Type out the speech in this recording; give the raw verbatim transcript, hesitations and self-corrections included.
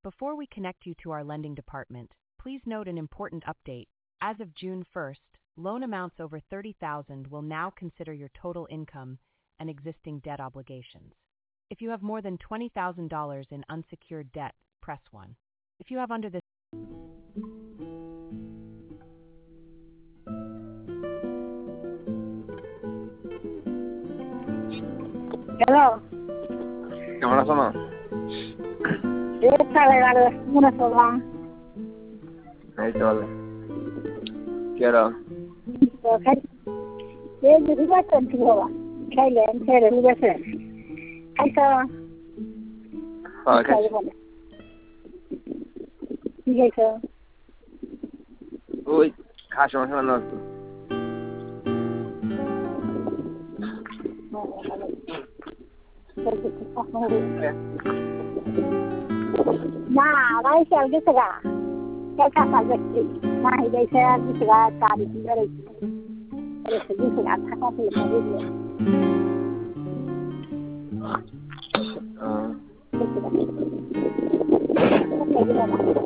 Before we connect you to our lending department, please note an important update. As of June first, loan amounts over thirty thousand dollars will now consider your total income and existing debt obligations. If you have more than twenty thousand dollars in unsecured debt, press one. If you have under this Hello. কেমন আছো মা? এই তাহলে আর মনে পড়লা এই চলে কেডা তো খাই এই যে রিবাই করছি বাবা খাইলেন ছেড়ে গেছে খাইছো হ্যাঁ খাই কি খাইছো ওই খাসি মাংস রান্না হচ্ছে না ভাই চল গেছে গা চল কাটা যাচ্ছি না গেছে আর গেছে গা গাড়ি ধরে গেছে গা থাকা ছিল বুঝলে